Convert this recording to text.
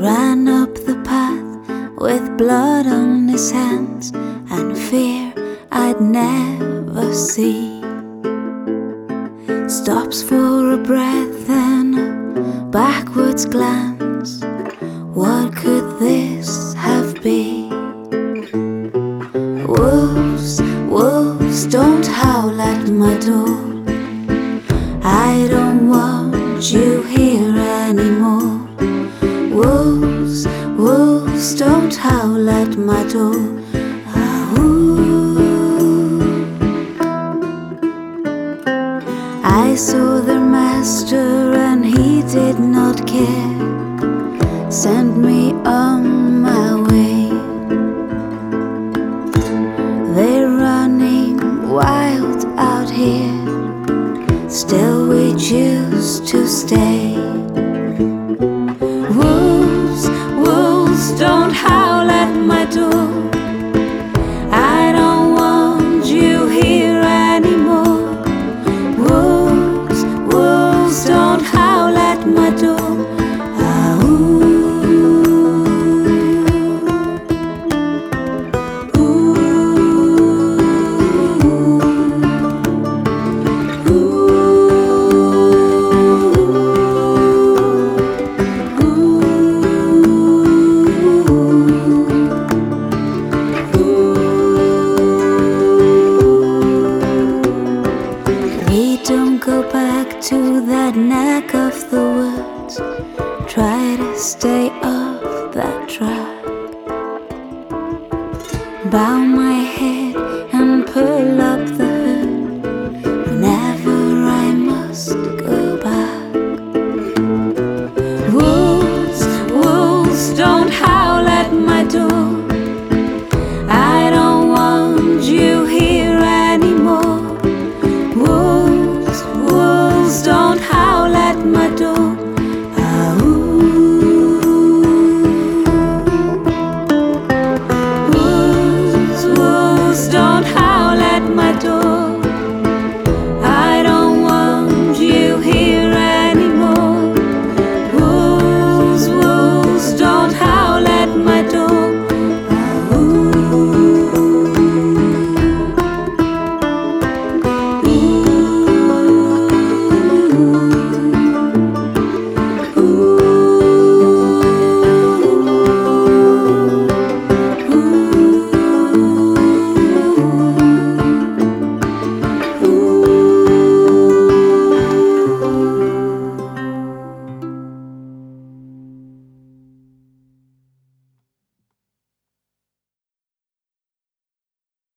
ran up the path with blood on his hands and fear I'd never see. Stops for a breath and a backwards glance. What could this have been? Wolves, wolves, don't howl at my door. I don't want you here anymore. Wolves, wolves, don't howl at my door. I saw their master and he did not care. Sent me on my way. They're running wild out here. Still we choose to stay. Wolves, wolves, don't howl at my door. I don't want you here anymore. Wolves, wolves, don't howl at my door. Don't go back to that neck of the woods. Try to stay off that track. Bow my head and pull up the hood whenever I must go back. Wolves, wolves, don't howl at my door. I don't want you here anymore. Wolves, don't howl at my door.